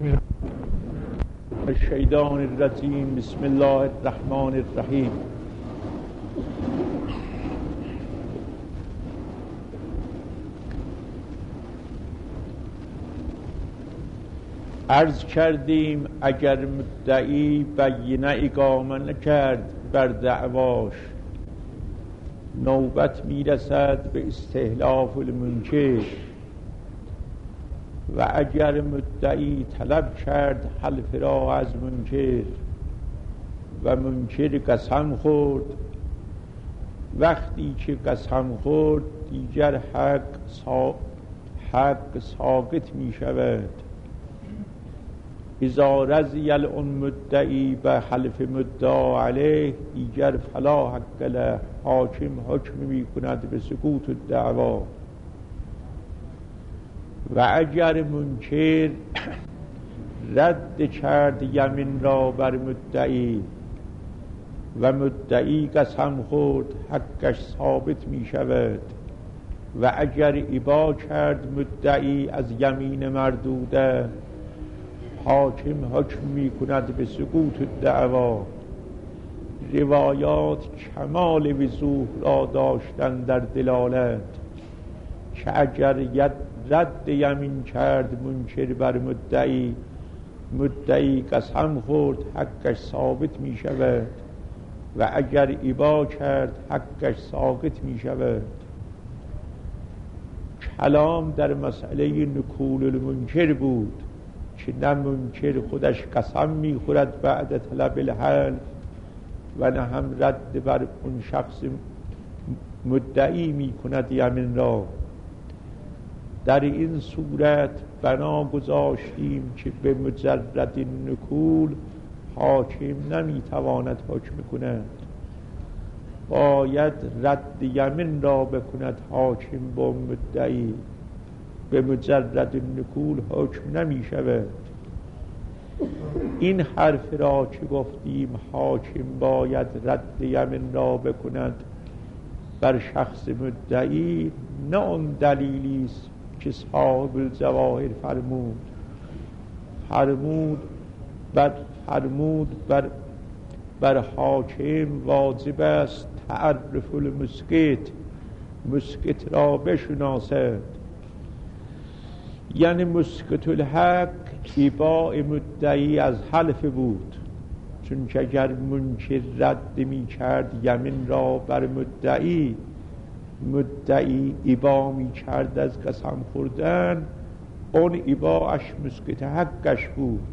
الشیطان الرجیم. بسم الله الرحمن الرحیم. عرض کردیم اگر مدعی بینه اقامه نکرد بر دعواش، نوبت میرسد به استحلاف المنکر. و اگر مدعی طلب کرد حلف را از منکر، و منکر قسم خورد، وقتی که قسم خورد دیگر حق ساقط می شود. اذا رضی المدعی به حلف مدعا علیه، دیگر فلا حق له، حاکم حکم می کند به سکوت الدعوا. و اگر منکر رد کرد یمین را بر مدعی و مدعی قسم خورد، حقش ثابت می شود. و اگر ابا کرد مدعی از یمین مردوده، حاکم حکم می کند به سقوط الدعوا. روایات کمال وضوح را داشتن در دلالت که اگر رد یمین کرد منکر بر مدعی، مدعی قسم خورد، حقش ثابت می شود. و اگر ابا کرد حقش ساقط می شود. کلام در مسئله نکول المنکر بود که نه منکر خودش قسم می خورد بعد طلب الحلف و نه هم رد بر اون شخص مدعی می کند یمین را. در این صورت بنا گذاشتیم که به مجرد نکول حاکم نمیتواند حکم کند، باید رد یمین را بکند حاکم با مدعی. به مجرد نکول حکم نمی شود. این حرف را که گفتیم حاکم باید رد یمین را بکند بر شخص مدعی، نه اون دلیلی است که صاحب الجواهر فرمود بر حاکم واجب است تعرف مسکت را بشناسد. یعنی مسکت الحق اباء مدعی از حلف بود، چون که اگر منکر رد می کرد یمین را بر مدعی ابا می کرد از قسم خوردن، اون اباش مسکت حقش بود.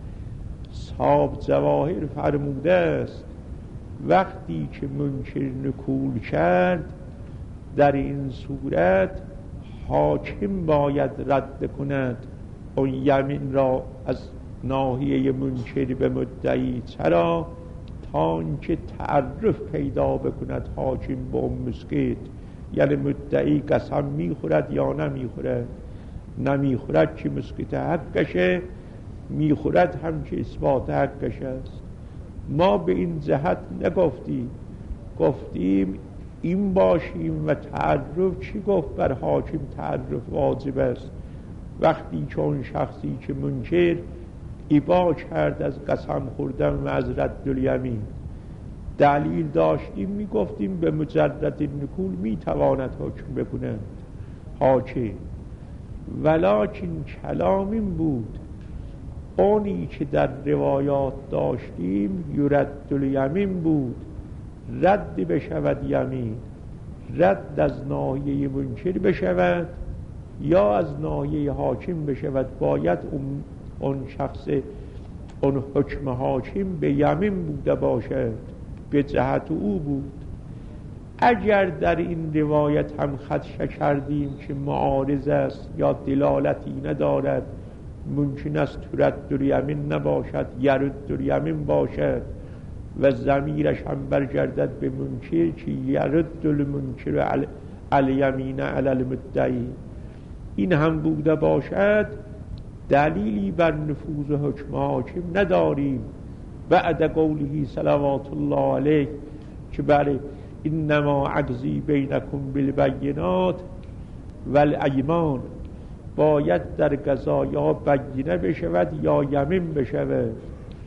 صاحب جواهر فرموده است وقتی که منکر نکول کرد در این صورت حاکم باید رد کند اون یمین را از ناحیه منکر به مدعی. چرا؟ تا اینکه تعرف پیدا بکند حاکم با اون مسکت. یعنی مدعی قسم میخورد یا نمیخورد. نمیخورد که مسکت حقشه، میخورد هم که اثبات حقش است. ما به این جهت نگفتیم، گفتیم این باشیم و تعرف. چی گفت بر حاکم تعرف واجب است؟ وقتی که اون شخصی که منکر ابا کرد از قسم خوردن و از رد الیمین دلیل داشتیم، میگفتیم به مجرد نکول میتواند حکم بکند حاکم. ولکن کلام این بود اونی که در روایات داشتیم یرد الیمین بود، رد بشود یمین، رد از ناحیه منکر بشود یا از ناحیه حاکم بشود. باید اون شخص، اون حکم حاکم به یمین بوده باشد، به جهت او بود. اگر در این روایت هم خدشه کردیم که معارض است یا دلالتی ندارد، ممکن است ترد الیمین نباشد، یرد الیمین باشد و ضمیرش هم برگردد به منکر که یرد المنکر الیمین علی المدعی، این هم بوده باشد، دلیلی بر نفوذ حکم حاکم نداریم. بعد قوله صلوات الله علیه که بله انما عجزی بینکم بالبینات والایمان، باید در قضا یا بینه بشود یا یمین بشود.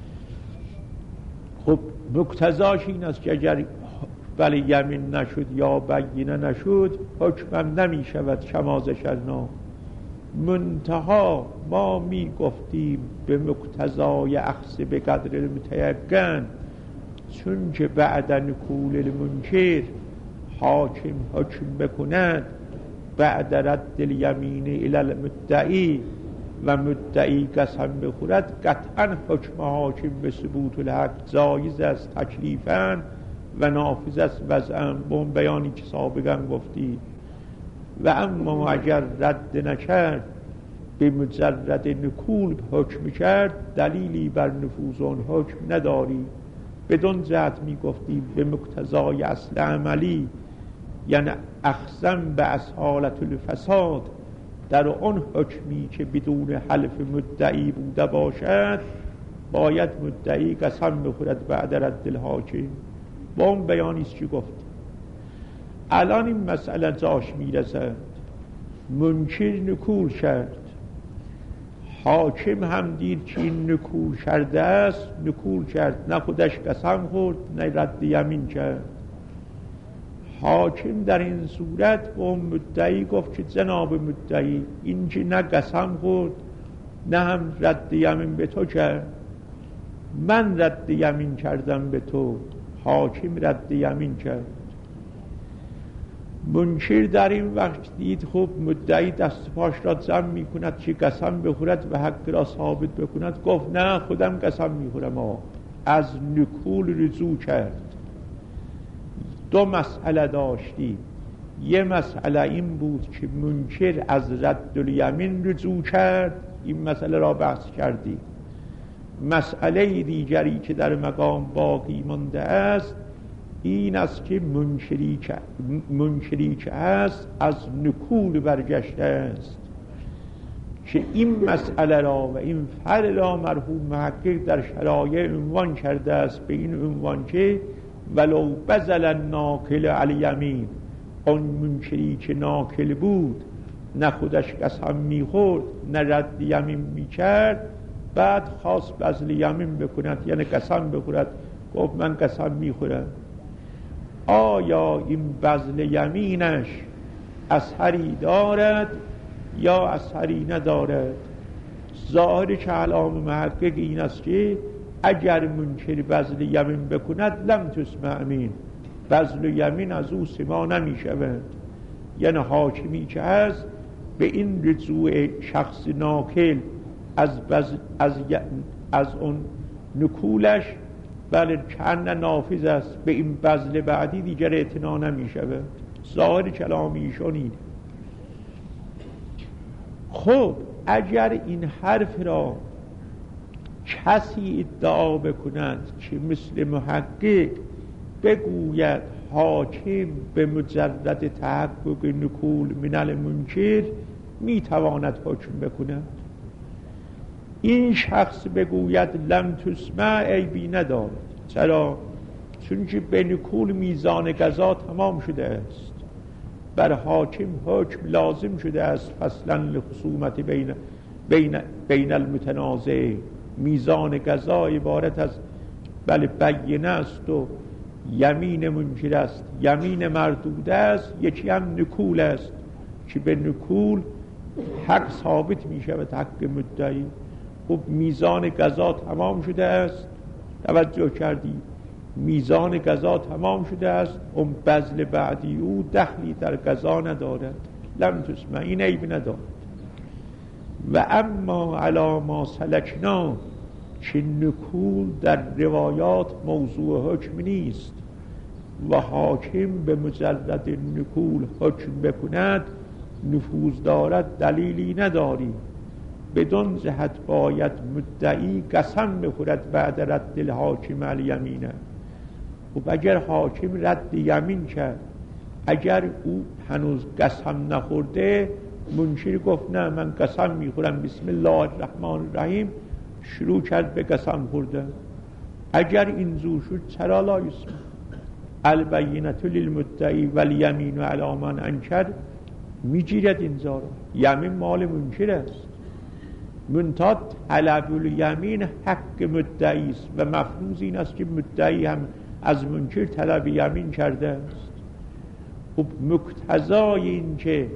خب مقتضاش این است که اگر ولی یمین نشد یا بینه نشد حکمم نمی شود کما ذکرنا. منتها ما می گفتیم به مقتضای اخذ به قدر المتیقن، چون که بعد نکول المنکر حاکم حکم بکند بعد رد الیمین الی المدعی و مدعی قسم بخورد، قطعا حکم حاکم به ثبوت الحق جایز است تکلیفاً و نافذ است وضعاً. به اون بیانی که سابقاً گفتی. و اما اگر رد نکرد به مجرد نکول حکم کرد، دلیلی بر نفوذ اون حکم نداری. بدون جهت می گفتیم به مقتضای اصل عملی، یعنی اخذن به اصالت الفساد، در اون حکمی که بدون حلف مدعی بوده باشد باید مدعی قسم بخورد بعد رد الحاکم. با اون بیانیست که گفت. الان این مسئله جاش میرسد. منکر نکول کرد، حاکم هم دید که این نکول کرده است، نکول کرد، نه خودش قسم خورد نه رد یمین کرد. حاکم در این صورت به اون مدعی گفت که جناب مدعی، این که نه قسم خورد نه هم رد یمین به تو کرد، من رد یمین کردم به تو. حاکم رد یمین کرد. منکر در این وقت دید خب مدعی دست پاش را جمع می کند که قسم بخورد و حق را ثابت بکند. گفت نه خودم قسم می خورم. از نکول رجوع کرد. دو مسئله داشتی. یه مسئله این بود که منکر از رد الیمین رجوع کرد، این مسئله را بحث کردی. مسئله دیگری که در مقام باقی مانده است این است که منکری که است از نکول برگشته است، که این مسئله را و این فعل را مرحوم محقق در شرایع عنوان کرده است به این عنوان که ولو بذل ناکل الیمین، اون منکری که ناکل بود نه خودش قسم میخورد نه رد یمین میکرد، بعد خواست بذل یمین بکند یعنی قسم بخورد، گفت من قسم میخورم. آیا این بذل یمینش اثری دارد یا اثری ندارد؟ ظاهر کلام محقق این است که اگر منکر بذل یمین بکند لم تسمع امین، بذل یمین از او سما نمی شود. یعنی حاکمی که هست به این رجوع شخص ناکل از اون نکولش بله چند نافذ است، به این بذل بعدی دیگر اعتنا نمی شود. ظاهر کلامی ایشون. خب اگر این حرف را کسی ادعا بکند که مثل محقق بگوید حاکم به مجرد تحقق نکول من المنکر میتواند حکم بکند، این شخص بگوید لم تسمع عیبی ندارد. چرا؟ چون که به نکول میزان قضا تمام شده است، بر حاکم حکم لازم شده است فصلا لخصومت بین المتنازع. میزان قضا عبارت از بله بینه است و یمین منکر است، یمین مردود است، یکی هم نکول است که به نکول حق ثابت می شود، حق مدعی. خب میزان قضا تمام شده است، توجه کردی؟ میزان قضا تمام شده است، اون بذل بعدی او دخلی در قضا ندارد، لم تسمع، این عیب ندارد. و اما علی ما سلکنا، که نکول در روایات موضوع حکم نیست و حاکم به مجرد نکول حکم بکند نفوذ دارد، دلیلی نداری. بدون جهت باید مدعی قسم بخورد بعد رد الحاکم الیمینه. خب اگر حاکم رد یمین کرد، اگر او هنوز قسم نخورده، منکر گفت نه من قسم میخورم بسم الله الرحمن الرحیم، شروع کرد به قسم خوردن، اگر این زور شد چرا لا یسمع؟ البینة للمدعی والیمین علی من انکر، میگیرد اینجا رو. یمین مال منکر است، منتها طلب الیمین حق مدعی است و مفروض این است که مدعی هم از منکر طلب یمین کرده است. خب مقتضای این که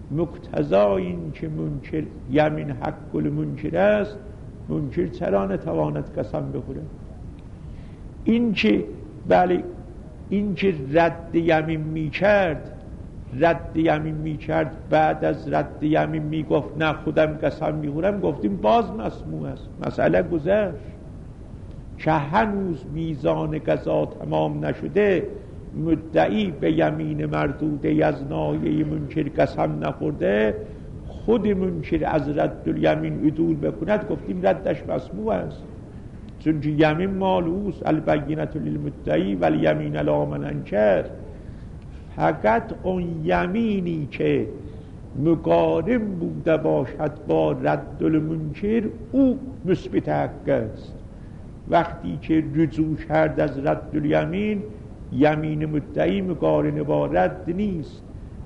منکر یمین حق المنکر است، منکر چرا نتواند قسم بخورد؟ این که بله این که رد یمین میکرد بعد از رد یمین میگفت نه خودم قسم میخورم، گفتیم باز مسموع است، مسئله گذشت. که هنوز میزان قضا تمام نشده، مدعی به یمین مردوده از ناحیه منکر قسم نخورده، خود منکر از رد الیمین عدول بکند، گفتیم ردش مسموع است، چون یمین مال اوست. البینة للمدعی والیمین علی من انکر. فقط اون یمینی که مقارن بوده باشد با رد المنکر او مثبت حق است. وقتی که رجوع کرد از رد الیمین، یمین مدعی مقارن با رد نیست،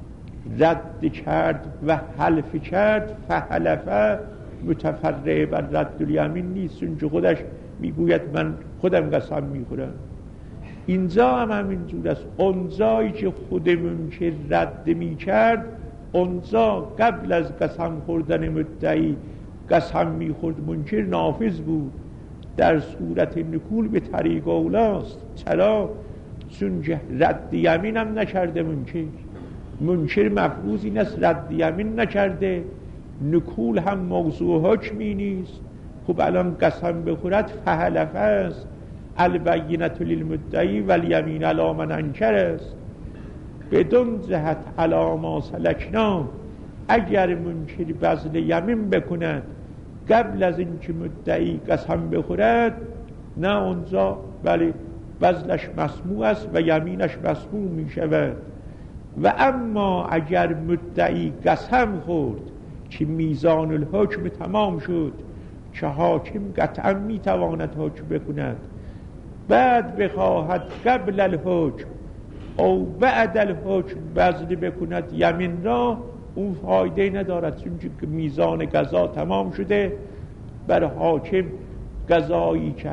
رد کرد و حلف کرد، فحلفه متفرع بر رد الیمین نیست، چون خودش میگوید من خودم قسم میخورم. اینجا هم همینجور است. اونجایی که خود منکر رد میکرد، اونجا قبل از قسم خوردن مدعی قسم میخورد منکر نافذ بود، در صورت نکول به طریق اولاست. چرا؟ چون رد یمین هم نکرده منکر مفروض این است رد یمین نکرده، نکول هم موضوع حکمی نیست. خب الان قسم بخورد فحلفه است، البینة للمدعی والیمین علی من انکر است. بدون جهت علی ما سلکنا، اگر منکر بذل یمین بکند قبل از اینکه مدعی قسم بخورد، نه اونجا ولی بذلش مسموع است و یمینش مسموع می شود. و اما اگر مدعی قسم خورد که میزان الحکم تمام شد، که حاکم قطعا می تواند حکم بکند، بعد بخواهد قبل الحکم او بعد الحکم بذل بکند یمین را، اون فایده ندارد، چون که میزان قضا تمام شده، بر حاکم قضایی که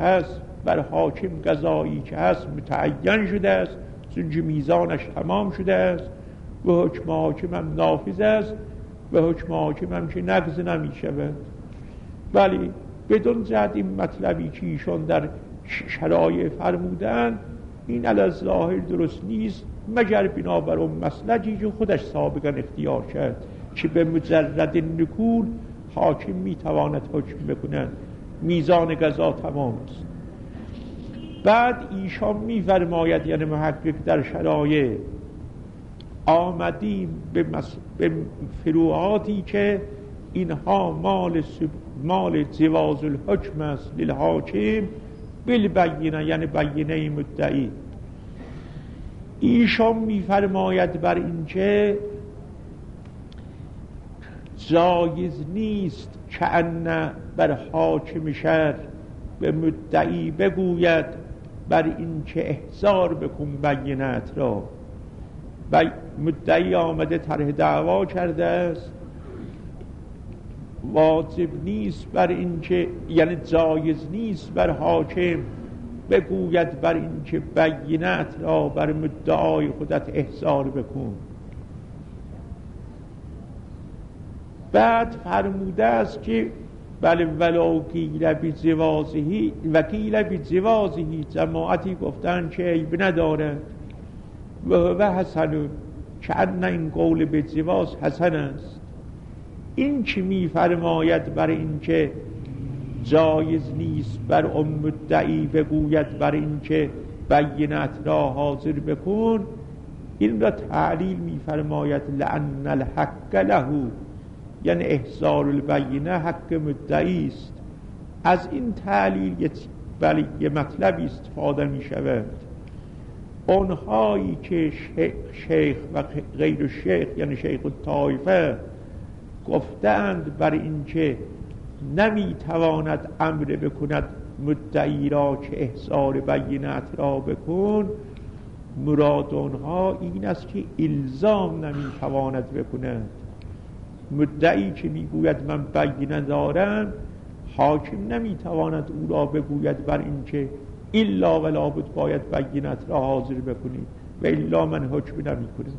هست متعین شده است، چون که میزانش تمام شده است و حکم حاکم هم نافذ است و حکم حاکم هم که نقض نمی شود. ولی بدون جهت این مطلبی که ایشان در شرایع فرمودن، این علی ظاهر درست نیست، مگر بنابر اون مسلکی که خودش سابقا اختیار کرد که به مجرد نکول حاکم میتواند حکم بکند، میزان قضا تمام است. بعد ایشان میفرماید، یعنی محقق در شرایع آمدیم به فروعاتی که اینها مال جواز الحکم است للحاکم بالبینه، یعنی بینه مدعی. ایشان میفرماید بر این که جایز نیست که ان بر حاکم شهر به مدعی بگوید بر این که احضار بکن بینت را. مدعی آمده طرح دعوا کرده است، واجب نیست بر این که، یعنی جایز نیست بر حاکم بگوید بر این که بینت را بر مدعای خودت احضار بکن. بعد فرموده است که بله ولو قیل بجوازهی و قیل بجوازهی، جماعتی گفتن که عیب نداره و حسن، که ان این قول بجواز حسن است. این که می فرماید بر این که جایز نیست بر اون مدعی بگوید بر این که بینت را حاضر بکن، این را تعلیل می فرماید لأن الحق له، یعنی احضار البینه حق مدعی است. از این تعلیل بله یه مطلبی استفاده می شود. اونهایی که شیخ و غیر شیخ، یعنی شیخ الطائفه، گفتند بر این که نمی تواند امر بکند مدعی را که احضار بینت را بکن، مراد آنها این است که الزام نمیتواند بکند. مدعی که میگوید من بینه دارم، حاکم نمیتواند او را بگوید بر این که الا و لابد باید بینت را حاضر بکنید و الا من حکم نمی کنم.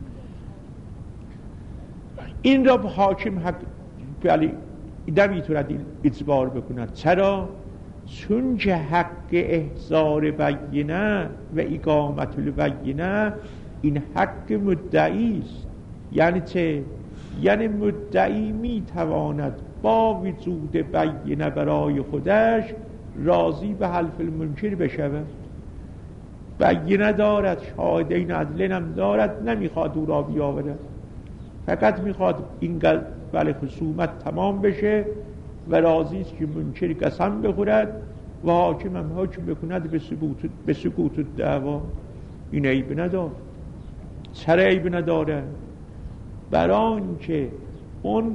این را حاکم بله نمیتواند این اجبار بکند. چرا؟ چون که حق احضار بینه و اقامت البینه این حق مدعی است. یعنی چه؟ یعنی مدعی میتواند با وجود بینه برای خودش راضی به حلف المنکر بشود. بینه دارد، شاهدین عدلین هم دارد، نمیخواد او را بیاورد، فقط میخواد این بله خصومت تمام بشه و راضی است که منکر قسم بخورد و حاکم هم حکم بکند به سکوت الدعوا. این عیب نداره. چرا عیب نداره؟ برای که اون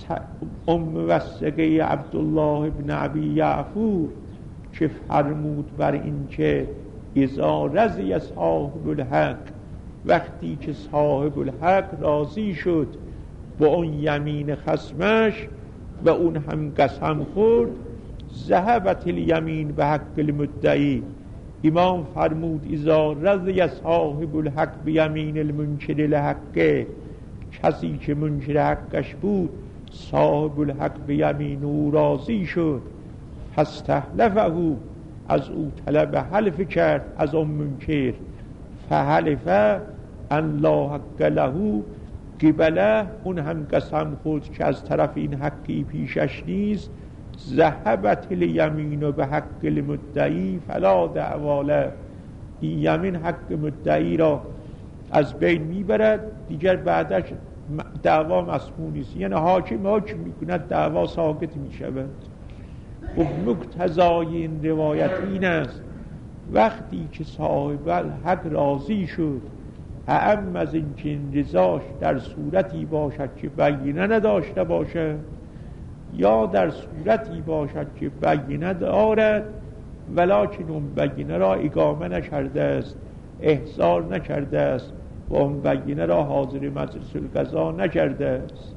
موثقه عبدالله ابن ابی یعفور که فرمود بر این که اذا رضی صاحب الحق، وقتی که صاحب الحق راضی شد با اون یمین خصمش و اون هم قسم خورد، ذهبت الیمین به حق المدعی. امام فرمود اذا رضی صاحب الحق بیمین المنکر الحق، کسی که منکر حقش بود صاحب الحق به یمین او راضی شد، پس تحلفه از او طلب حلف کرد از اون منکر، فحلفه ان لا حق له قبله، اون هم قسم خورد که از طرف این حقی پیشش نیست، ذهبت الیمین به حق المدعی فلا دعواله، این یمین حق مدعی را از بین میبرد، دیگر بعدش دعوا مسموع نیست. یعنی حاکم حکم میکند، دعوا ساکت میشود. و مقتضای این روایت این است وقتی که صاحب الحق راضی شد، اعم از این که این رضاش در صورتی باشد که بینه نداشته باشد یا در صورتی باشد که بینه دارد ولکن اون بینه را اقامه نکرده است، احضار نکرده است و اون بینه را حاضر مجلس القضا نکرده است.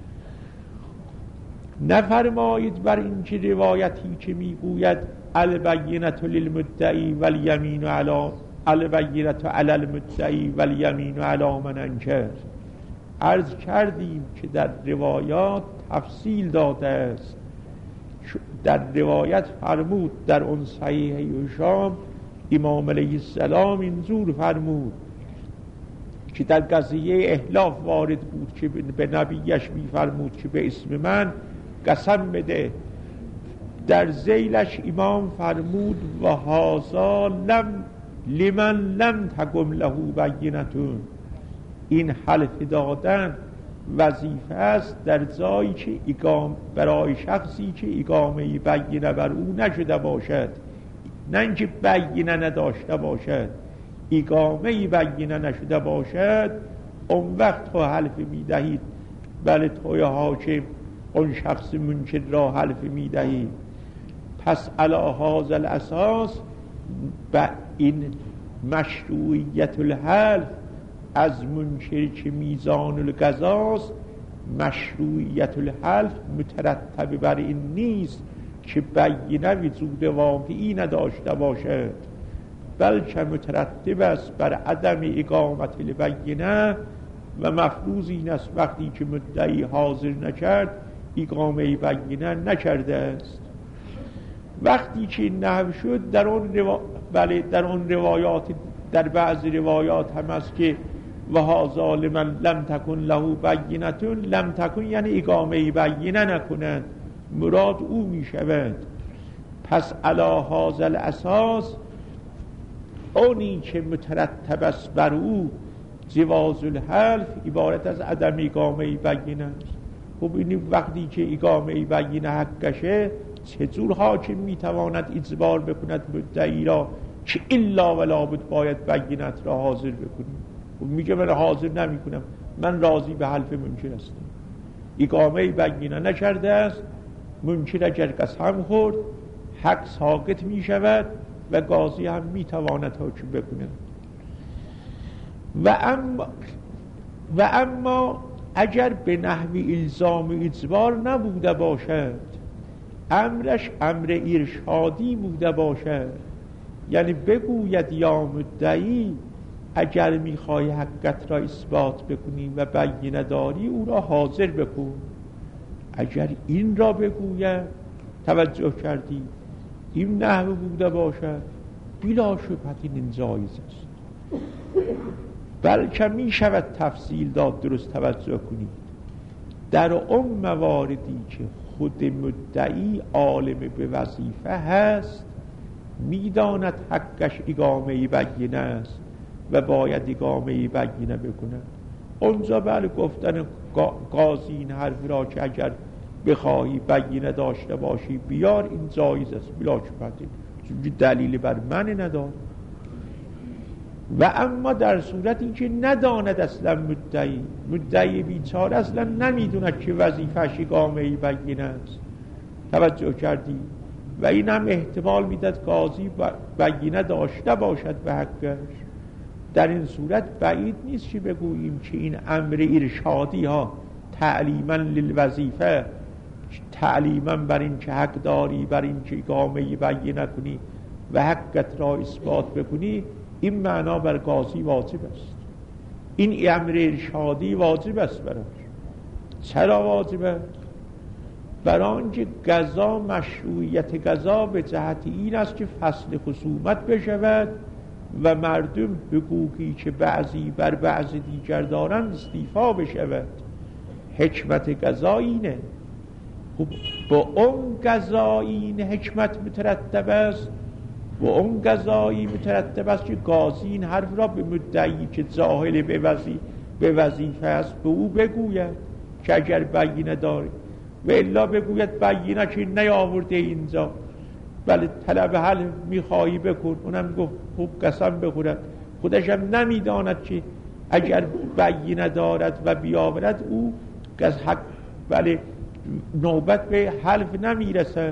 نفرمایید بر این که روایتی که میگوید البینة للمدعی والیمین علی البینة علی المدعی والیمین علی من انکر، عرض کردیم که در روایات تفصیل داده است. در روایت فرمود در اون صحیح هشام امام علیه السلام اینجور فرمود که در قضیه احلاف وارد بود که به نبیش میفرمود که به اسم من قسم بده. در ذیلش امام فرمود و هذا لمن لم تقم له بینتون، این حلف دادن وظیفه است در جایی که برای شخصی که اقامه بینه بر او نشده باشد، نه اینکه بینه نداشته باشد، اقامه بینه نشده باشد، اون وقت تو حلف میدهید. بله توی حاکم اون شخص منکر را حلف میدهید. پس علی هذا الاساس با این مشروعیت الحلف از منکر که میزان القضاست، مشروعیت الحلف مترتب بر این نیست که بینه وجود واقعی نداشته باشد، بلکه مترتب است بر عدم اقامت البینه و مفروض این است وقتی که مدعی حاضر نکرد اقامه بینه نکرده است. وقتی که این نحو شد در اون روایات در بعض روایات هم است که و هذا لمن لم تکن له بینتون، لم تکن یعنی اقامه بینه نکنند، مراد او می شود. پس علی هذا الاساس اونی که مترتب است بر او جواز الحلف عبارت از عدم اقامه بینه است. خب این وقتی که اقامه بینه حقشه، چطور حاکم میتواند اجبار بکند مدعی را که الا و لابد باید بینت را حاضر بکنی؟ خب میگه من حاضر نمی کنم، من راضی به حلف منکر هستم. اقامه بینه نکرده است، منکر اگر قسم خورد حق ساقط می شود و قاضی هم می تواند حکم بکند. و اما اگر به نحو الزام اجبار نبوده باشد، امرش امر ارشادی بوده باشد، یعنی بگوید یا مدعی اگر میخوای حقیقت را اثبات بکنی و بینه داری او را حاضر بکن. اگر این را بگوید، توجه کردی، این نحو بوده باشد، بلا شبهت این جایز است. بلکه می شود تفصیل داد. درست توجه کنید، در اون مواردی که خود مدعی عالم به وظیفه هست، میداند حقش اقامه بینه است و باید اقامه بینه بکنه، اونجا بله گفتن قاضی این حرف را که اگر بخواهی بینه داشته باشی بیار، این جایز است بلا شبهت، چون دلیل بر من نداره. و اما در صورتی که نداند اصلا مدعی بیچاره اصلا نمیدوند که وظیفه‌اش اقامه بینه است، توجه کردی، و این هم احتمال میداد قاضی بینه داشته باشد به حقش. در این صورت بعید نیست که بگوییم که این امر ارشادی ها تعلیما للوظیفه، تعلیما بر این که حق داری، بر این که اقامه بینه کنی و حقت را اثبات بکنی، این معنا بر قاضی واجب است. این امر ارشادی واجب است براش. چرا واجب است؟ برای آنکه قضا، مشروعیت قضا به جهت این است که فصل خصومت بشود و مردم حقوقی که بعضی بر بعض دیگر دارند استیفا بشود. حکمت قضا اینه. خب با اون قضا این حکمت مترتب است، و اون قضایی مترتب است که قاضی این حرف را به مدعی که جاهل به وظیفه است به او بگوید که اگر بینه داری، و الا بگوید بینه که نیاورده اینجا، بله طلب حل میخواهی بکن، اونم گفت خوب قسم بخورد، خودش هم نمیداند که اگر بینه دارد و بیاورد او حق، بله نوبت به حلف نمیرسد.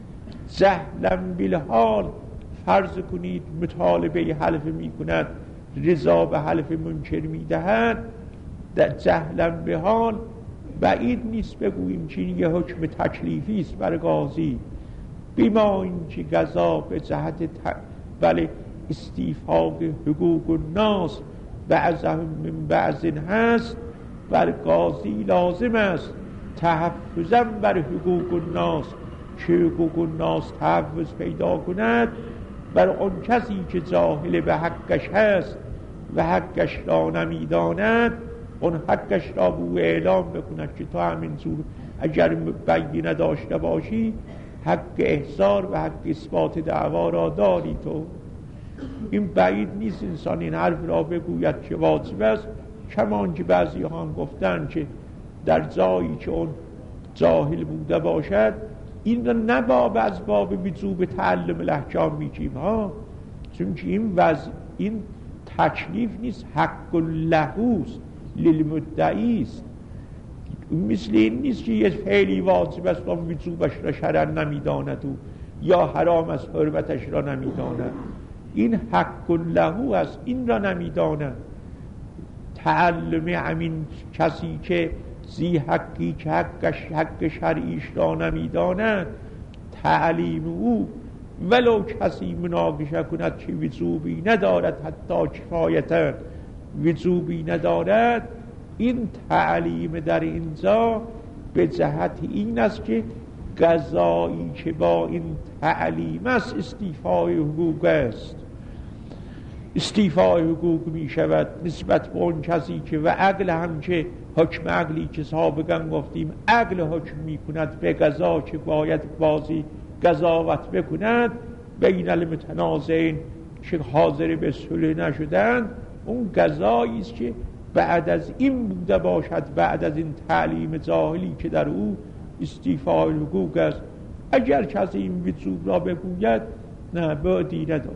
جهلم بالحال، فرض کنید مطالبه حلف میکند، رضا به حلف منکر میدهد، در جهلم به حال بعید نیست بگوییم که این یه حکم تکلیفی است بر قاضی، بیما این که قضا به جهت بله استیفاق حقوق الناس بعضهم من بعض هست، بر قاضی لازم است تحفظا بر حقوق الناس، که حقوق الناس تحفظ پیدا کند بر اون کسی که جاهل به حقش هست و حقش را نمیداند، اون حقش را به او اعلام بکند که تو همین جور اگر بینه داشته باشی حق احضار و حق اثبات دعوا را داری تو. این بعید نیست انسان این حرف را بگوید که واجب است، کمان که بعضی ها هم گفتن که در جایی که اون جاهل بوده باشد این را نباب از باب وجوب تعلم الاحکام میگیم ها، چون که این تکلیف نیست، حق لهوست، للمدعی است. مثل این نیست که یه فعلی واجب است و وجوبش را شرعا نمیداند یا حرام است حرمتش را نمیداند. این حق لهو است، این را نمیداند. تعلم همین کسی که زی حقی که حق شرعیش را نمیداند، تعلیم او ولو کسی مناقشه کند که وجوبی ندارد، حتی کفایتا وجوبی ندارد، این تعلیم در اینجا به جهت این است که قضایی که با این تعلیم است استیفای حقوق است، استیفای حقوق می شود نسبت به اون کسی که و عقل هم که حکم عقلی که سابقا گفتیم عقل حکم می کند به قضا که باید بازی قضاوت بکند بین المتنازعین که حاضر به صلح نشدند، اون قضایی است که بعد از این بوده باشد، بعد از این تعلیم جاهلی که در او استیفای حقوق است. اگر کسی این وجوب را بگوید نه بعدی ندارد.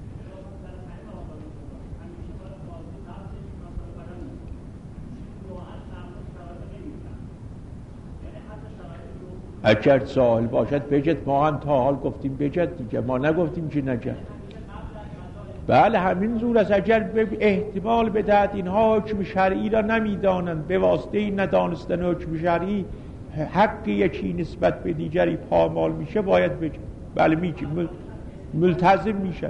اگر جاهل باشد بجد، ما هم تا حال گفتیم بجد دیگه، ما نگفتیم که نجد. بله همین زور است. اگر به احتمال بدهد اینها حکم شرعی را نمیدانند، به واسطه این ندانستن حکم شرعی حق یکی نسبت به دیگری پامال میشه، باید بگه بله میگه ملتزم میشه.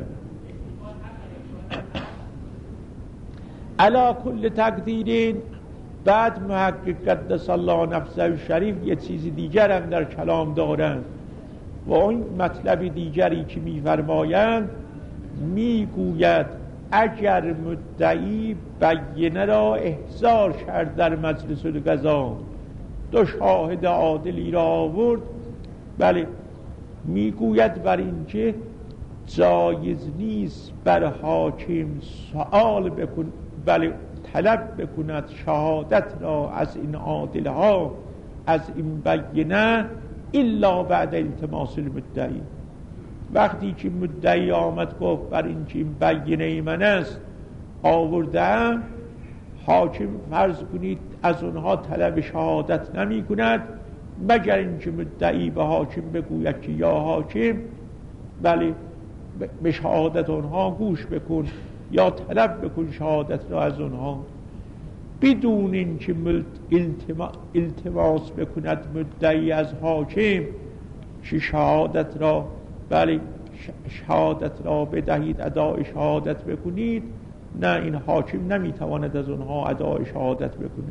علا کل تقدیرین. بعد محقق قدس الله نفسه شریف یه چیزی دیگر هم در کلام دارند و اون مطلب دیگری که میفرمایند، میگوید اگر مدعی بینه را احضار کرد در مجلس القضا، دو شاهد عادلی را آورد، بله میگوید بر اینکه جایز نیست بر حاکم سؤال بکن، بله طلب بکند شهادت را از این عادلها، از این بینه، الا بعد التماس المدعی. وقتی که مدعی آمد گفت بر این که این بینه من است آوردم، حاکم فرض کنید از اونها طلب شهادت نمی کند مگر اینکه مدعی به حاکم بگوید که یا حاکم بله به شهادت اونها گوش بکن یا طلب بکن شهادت را از اونها، بدون اینکه التماس بکند مدعی از حاکم که شهادت را بله شهادت را بدهید ادای شهادت بکنید. نه، این حاکم نمیتواند از اونها ادای شهادت بکنه.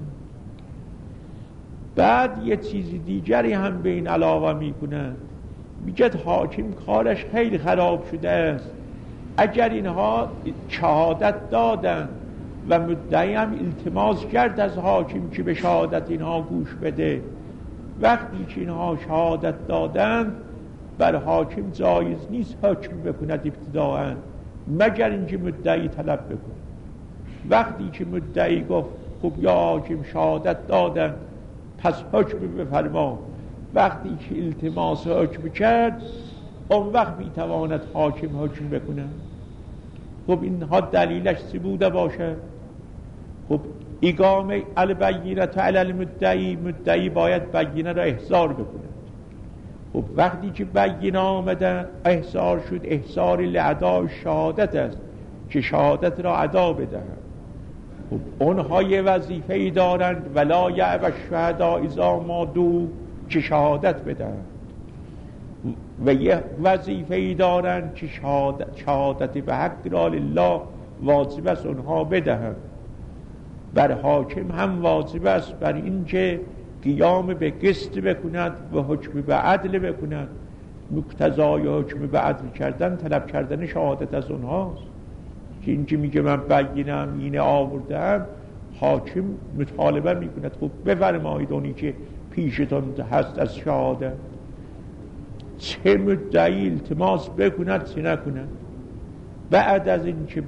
بعد یه چیز دیگری هم به این علاوه میکنه، میگه حاکم کارش خیلی خراب شده است. اگر اینها شهادت دادن و مدعی هم التماس کرد از حاکم که به شهادت اینها گوش بده، وقتی که اینها شهادت دادن بر حاکم جایز نیست حکم بکند ابتداءً مگر اینکه مدعی طلب بکن. وقتی که مدعی گفت خب یا حاکم شهادت دادن پس حکم بفرما، وقتی که التماس حکم کرد اون وقت میتواند حاکم حکم بکنه. خب اینها دلیلش چی بوده باشه؟ خب اقامه البینه علی المدعی، مدعی باید بینه را احضار بکنه. خب وقتی که بینه آمده احضار شد، احضار لعدای شهادت است که شهادت را ادا بدهند. خب اونها یه وظیفه‌ای دارند، ولا یعب الشهداء اذا ما دعوا، که شهادت بدهند، و یه وظیفه‌ای دارند که شهادت به حق را لله واجب است اونها بدهند. بر حاکم هم واجب است بر این که قیام به قسط بکند و حکم به عدل بکند. مقتضای حکم به عدل کردن طلب کردن شهادت از اونهاست، که اینکه میگه من بینم اینه آوردم، حاکم مطالبه میکند خب بفرمایید اونی که پیشتون هست از شهادت. چه مدعی التماس بکند چه نکند. بعد از اینکه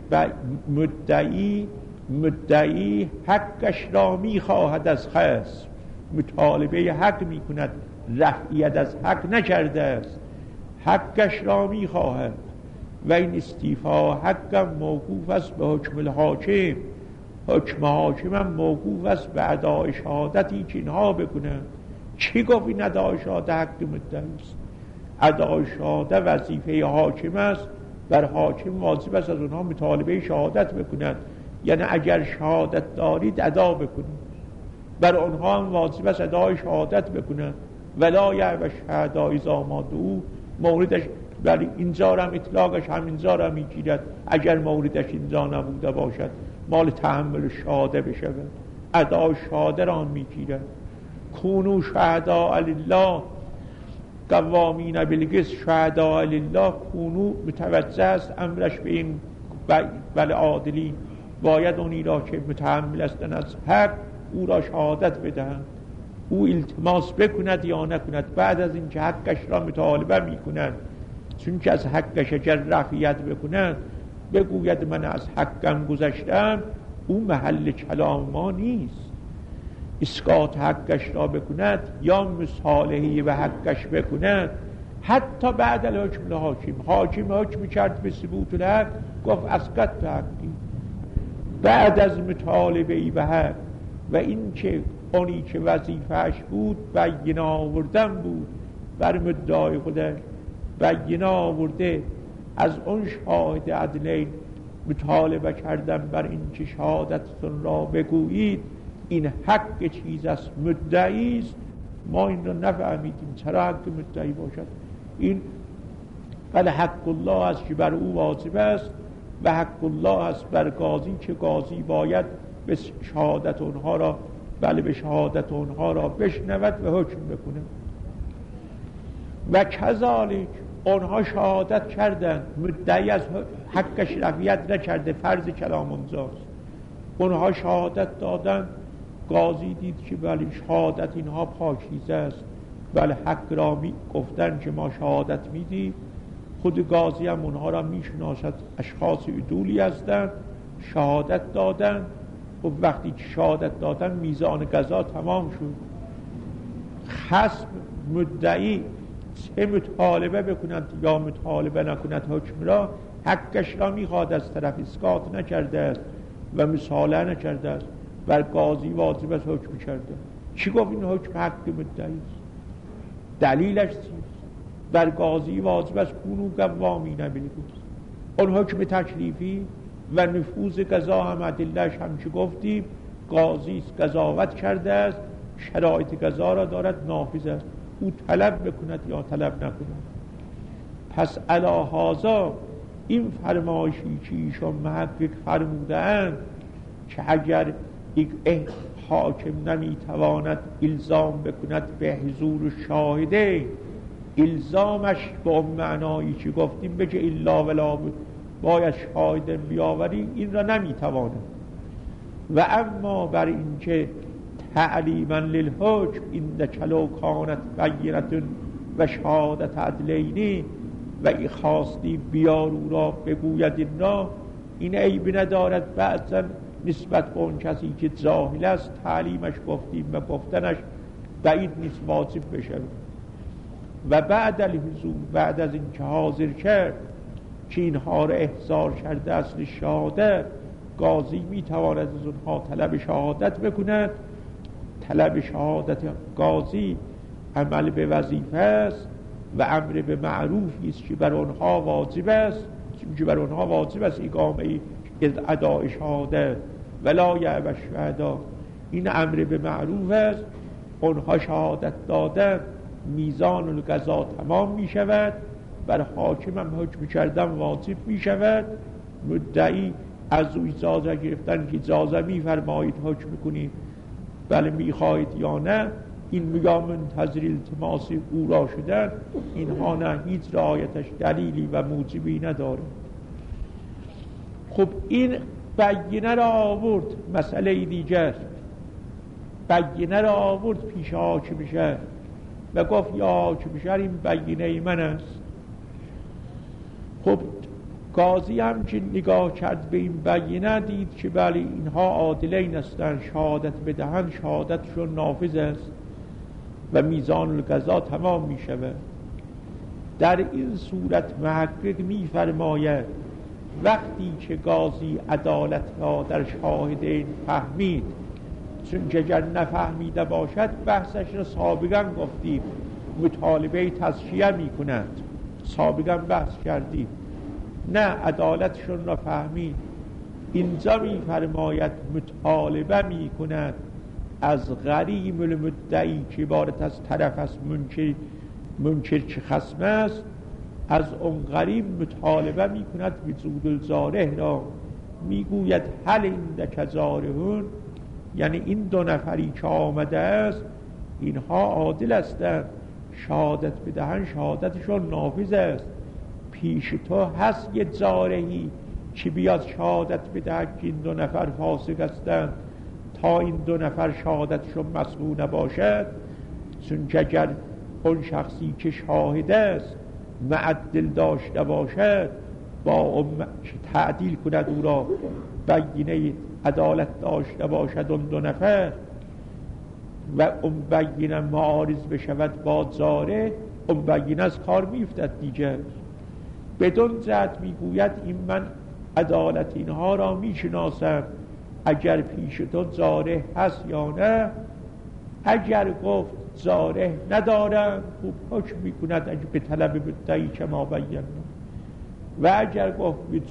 مدعی حقش را میخواهد از خصم، مطالبه حق میکند، رفعیت از حق نکرده است، حقش را میخواهد و این استیفا حقم موقوف است به حکم الحاکم، حکم حاکم هم موقوف است به ادای شهادتی که اینها بکنن. چی گفت این ادای شهادت حق مدعی است؟ ادای شهادت وظیفه حاکم است، بر حاکم واجب است از اونها مطالبه شهادت بکنند، یعنی اگر شهادت دارید ادا بکنید. بر آنها هم واجب است ادای شهادت بکنند. ولا یعب الشهداء اذا ما دعوا، موردش ولی اینجا هم اطلاقش همینجا را میگیرد. اگر موردش اینجا نبوده باشد مال تحمل شهاده بشود، ادای شهاده را میگیرد. کونوا شهداء لله قوامین بالقسط، شهداء لله، کونو متوجه است امرش به این بله عادلی، باید اونی را که متحمل هستند از حق او را شهادت بدهند، او التماس بکند یا نکند. بعد از این که حقش را مطالبه میکنند، چون که از حقش اگر رفعیت بکنند بگوید من از حقم گذشتم، او محل کلام ما نیست. اسقاط حقش را بکند یا مصالحه به حقش بکند. حتی بعد الحکم الحاکم، حاکم حکم کرد به ثبوت الحق، گفت اسقط حقی، بعد از مطالبه به حق و این که اونی که وظیفه‌اش بود بینه آوردن بود، بر مدعای خودش بینه آورده، از اون شاهد عدلین مطالبه کردن بر این که شهادتتون را بگویید این حق چیز است، مدعی است. ما این را نفهمیدیم چرا حق مدعی باشد. این بله حق الله است که بر او واجب است و حق الله است بر قاضی که قاضی باید به شهادت اونها را به شهادت اونها را بشنود و حکم بکنه. و کذالک اونها شهادت کردن، مدعی از حقش رفیت نکرده، فرض کلام اونجاست. اونها شهادت دادن، قاضی دید که بله شهادت اینها پاکیزه است، بله حق را گفتن که ما شهادت میدیم. خود قاضی هم اونها را میشناسد، اشخاص عدولی هستند، شهادت دادن. و وقتی که شهادت دادن میزان قضا تمام شد. خصم مدعی چه مطالبه بکند یا مطالبه نکند حکم را، حقش را میخواد از طرف، اسقاط نکرده است و مصالحه نکرده است، بر قاضی واجب است حکم کرده. چی گفت این حکم حق مدعی است؟ دلیلش چیست؟ بر قاضی واجب است کونو قوامین بالقسط. اون حکم تکلیفی و نفوذ قضا هم ادله‌اش هم چه گفتیم، قاضی قضاوت کرده است، شرایط قضا را دارد، نافذ است، او طلب بکند یا طلب نکند. پس علی هذا این فرمایشی که ایشان محقق فرمودند که اگر یک حاکم نمیتواند الزام بکند به حضور شاهده، الزامش با معنایی که گفتیم بگه الا ولا بود، باید شاهد بیاوری، این را نمیتواند. و اما بر این که تعلیما للحکم این کلو کانت بینتون و شهادت عدلینی و ای خواستی بیار او را بگوید این را، این عیب ندارد بعضا نسبت به اون کسی که جاهل است تعلیمش گفتیم و گفتنش بعید نیست واجب بشه. و بعد الحضور، بعد از این که حاضر کرد که اینها را احضار کرده اصل شهادت، قاضی میتواند از اونها طلب شهادت بکند. طلب شهادت قاضی عمل به وظیفه است و امر به معروفی است که بر آنها واجب است، که بر آنها واجب است اقامه اداء شهادت ولا یأبی الشهدا. این امر به معروف است، آنها شهادت دادن، میزان القضا تمام می شود، بر حاکم هم حکم کردن واجب می شود. مدعی از او اجازه گرفتن که اجازه می فرمایید حکم کنید، بله می خواهید یا نه، این میگه منتظر التماس او را شدن، اینها نه، هیچ رعایتش دلیلی و موجبی نداره. خب این بینه را آورد، مسئله دیگر، بینه را آورد پیش حاکم شهر و گفت یا حاکم شهر این بینه من است. خب قاضی هم که نگاه کرد به این بینه دید که بله اینها عادلین هستند، شهادت بدهند شهادتشون نافذ است و میزان القضا تمام می شود. در این صورت محقق می فرماید وقتی که قاضی عدالت را در شاهدین فهمید، چون که اگر نفهمیده باشد بحثش را سابقا گفتیم، مطالبه تزکیه می کند، سابقا بحث کردیم، نه عدالتشون را فهمید. اینجا می فرماید مطالبه می کند از غریم المدعی که عبارت از طرف است، منکر که خصم است، از اون غریب مطالبه می کند وجود الزاره را، می گوید هل عندک زارهون، یعنی این دو نفری که آمده است اینها عادل هستند، شهادت بدهن شهادتشون نافذ است، پیش تو هست یه زارهی که بیاد شهادت بدهد که این دو نفر فاسق هستند تا این دو نفر شهادتشون مسموع نباشد؟ چون که اگر اون شخصی که شاهد است معدل داشته باشد با تعدیل کند او را، بینه عدالت داشته باشد اون دو نفر و اون بینه معارض بشود با زاره، اون بینه از کار میفتد دیگر. بدون جهت میگوید این من عدالت اینها را میشناسم، اگر پیش تو زاره هست یا نه. اگر گفت زاره ندارم، خوب حکم میکند اگر به طلب مدعی که ما بیانم، و اگر گفت وجود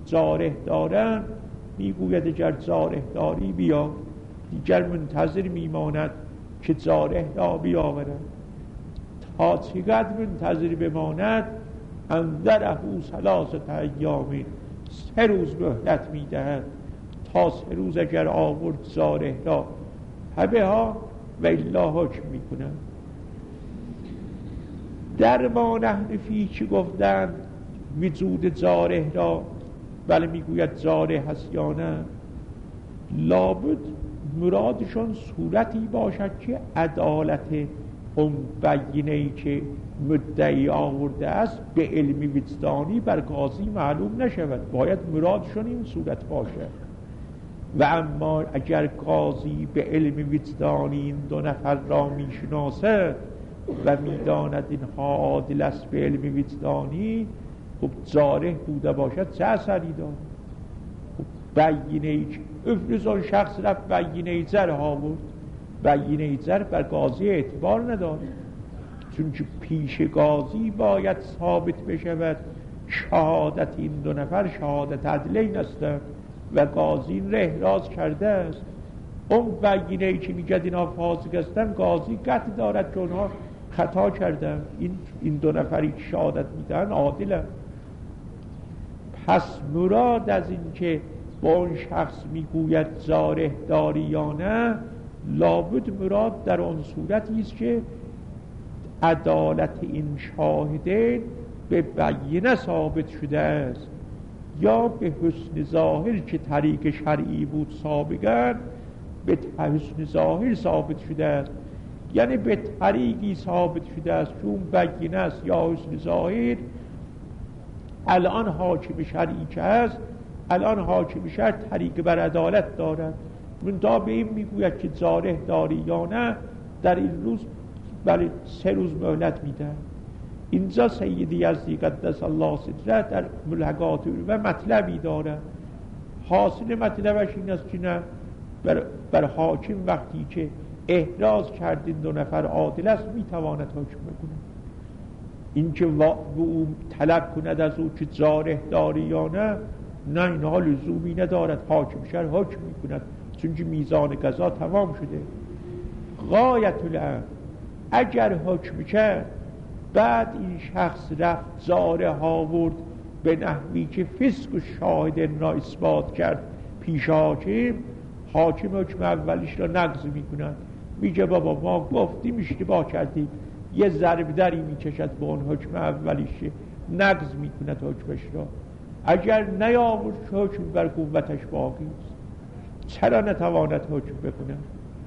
زاره دارند میگوید اگر زاره داری بیا. دیگر منتظر میماند که زاره را بیاورد. تا چقدر منتظر بماند؟ انذره 3 ایام، 3 روز مهلت میدهد. تا 3 روز اگر آورد زاره را همه ها و الا حکم میکنند. در ما نحن فی چه گفتند وجود زاره را؟ بله میگوید زاره هست یا نه؟ لابد مرادشون صورتی باشد که عدالت اون بینه‌ای که مدعی آورده است به علم وجدانی بر قاضی معلوم نشود. باید مرادشون این صورت باشد. و اما اگر قاضی به علم وجدانی این 2 نفر را میشناسد و میداند اینها عادل است به علم وجدانی، خب زاره بوده باشد چه اثری دارد؟ خب بینه‌ای که افرض آن شخص رفت بینه زر آورد، بینه زر بر قاضی اعتبار نداره، چون که پیش قاضی باید ثابت بشود شهادت این 2 نفر شهادت عدلین هستند و قاضی این را احراز کرده است. اون بینه‌ای که میگد اینا فاسق هستند، قاضی قطع دارد که اونها خطا کردن. این 2 نفری که شهادت میدن عادلند. پس مراد از این که با اون شخص میگوید زاره داری یا نه، لابد مراد در اون صورتی است که عدالت این شاهدین به بینه ثابت شده است، یا به حسن ظاهر که طریق شرعی بود سابقا به حسن ظاهر ثابت شده است. یعنی به طریقی ثابت شده است که اون بینه است یا حسن ظاهر. الان حاکم شرعی که هست، الان حاکم شرع طریق بر عدالت دارد، منتها به این میگوید که زاره داری یا نه، در این روز برای 3 روز مهلت میده. اینجا سیدی یزدی قدس الله سره در ملحقات و مطلبی داره. حاصل مطلبش این است که نه، بر حاکم وقتی که احراز کردین 2 نفر عادل است میتواند حکم بکنه. این که او طلب کند از او که زاره داری یا نه، نه، اینها لزومی ندارد. حاکم شرع حکم میکند چون که میزان قضا تمام شده. غایت الامر اگر حکم کرد بعد این شخص رفت زاره آورد به نحوی که فسق و شاهدین را اثبات کرد پیش حاکم، حاکم حکم اولیش را نقض میکند. میگه بابا ما گفتیم اشتباه کردیم، یه ضرب دری میکشد به اون حکم اولیش، نقض میکند حکمش را. اگر نیاورد حکم بر قوتش باقی است، چرا نتواند حکم بکند؟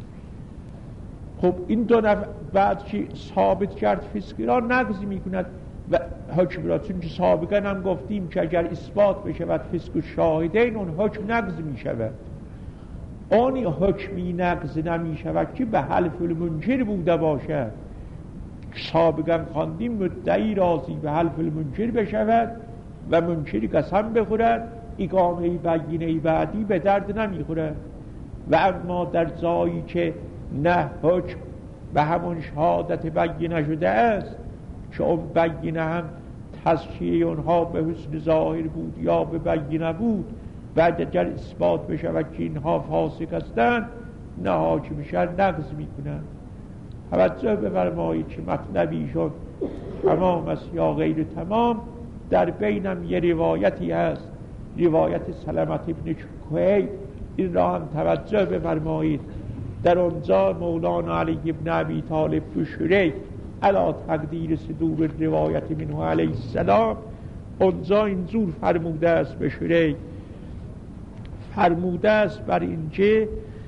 خب این 2 نفر بعد که ثابت کرد فسقی را نقض میکند و حکم را، چون که سابقا هم گفتیم که اگر اثبات بشود فسق و شاهدین اون حکم نقض میشود. اون حکمی نقض نمیشود که به حلف المنکر بوده باشد. سابقا خواندیم مدعی راضی به حلف المنکر بشود و منکری قسم بخورد، اقامه بینه بعدی به درد نمیخورد. و اما در جایی که نه حکم به همون شهادت بینه شده است که اون بینه هم تصحیح اونها به حسن ظاهر بود یا به بینه بود، بعد اگر اثبات بشود که اینها فاسق هستند، نه حاکم شرع نقض میکنند. توجه بفرمایید که مطلبی شد تمام است یا غیر تمام. در بینم یه روایتی هست، روایت سلمت ابن کوهی، این را هم توجه بفرمایید. در اونجا مولانا علی ابن ابی طالب بشری علی تقدیر صدور روایت منه علیه السلام، اونجا اینجور فرموده است، بشری فرموده است بر اینکه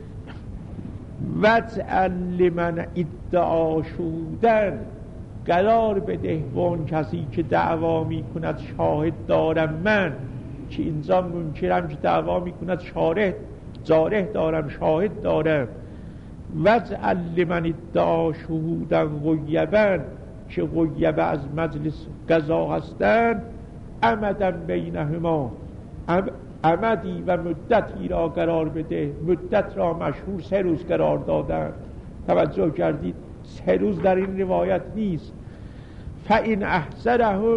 وجعل لمن ادعا شهودن، قرار بده به اون کسی که دعوا می کند شاهد دارم من، که اینجا منکرم که دعوا می کند زاره دارم، شاهد دارم. وجعل لمن ادعا شهودن غیبن، که غیبه از مجلس قضا هستند، امدا بینهما، امدی و مدتی را قرار بده. مدت را مشهور 3 روز قرار دادن. توجه کردید 3 روز در این روایت نیست. فإن احضرهم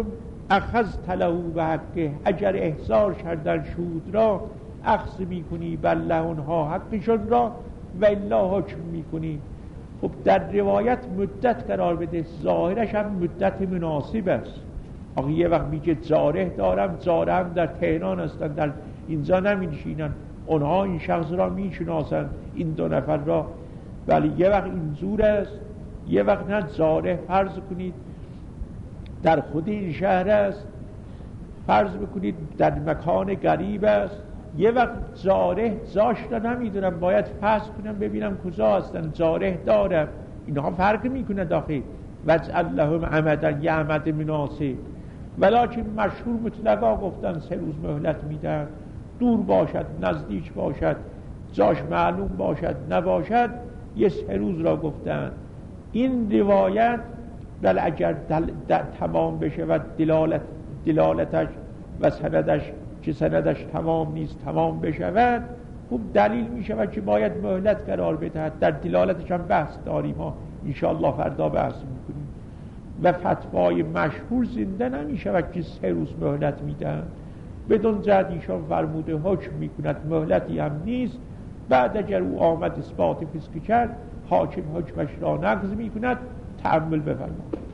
اخذت له به حقه، اگر احضار کردن شهود را اخذ میکنی بله اونها حقشون را و الا حکم میکنی. خب در روایت مدت قرار بده، ظاهرش هم مدت مناسب است. آخه یه وقت میگه جاره دارم، جاره هم در تهران هستن، در اینجا نمینشینن، اونها این شخص را میشناسن، این دو نفر را، ولی یه وقت این زور است، یه وقت نه. جاره فرض کنید در خود این شهر است، فرض بکنید در مکان غریب است، یه وقت جاره جاش را نمیدونم، باید فحص کنم ببینم کجا هستن، جاره دارم. اینها فرق میکنه داخل وجعل لهم عمدا، یه عمد مناسب. ولیکن مشهور مطلقا گفتن 3 روز مهلت میدن، دور باشد نزدیک باشد، جاش معلوم باشد نباشد، یه 3 روز را گفتن. این روایت بل اگر تمام بشه و دلالتش و سندش که سندش تمام نیست تمام بشود، خوب دلیل میشود که باید مهلت قرار بدهد. در دلالتش هم بحث داریم ها، انشاءالله فردا بحث میکنیم. و فتوای مشهور زنده نمیشود که 3 روز مهلت میدن، بدون جهت ایشان فرموده حکم میکند، مهلتی هم نیست. بعد اگر او آمد اثبات فسق کرد، حاکم حکمش را نقض میکند. تأمل بفرمایید.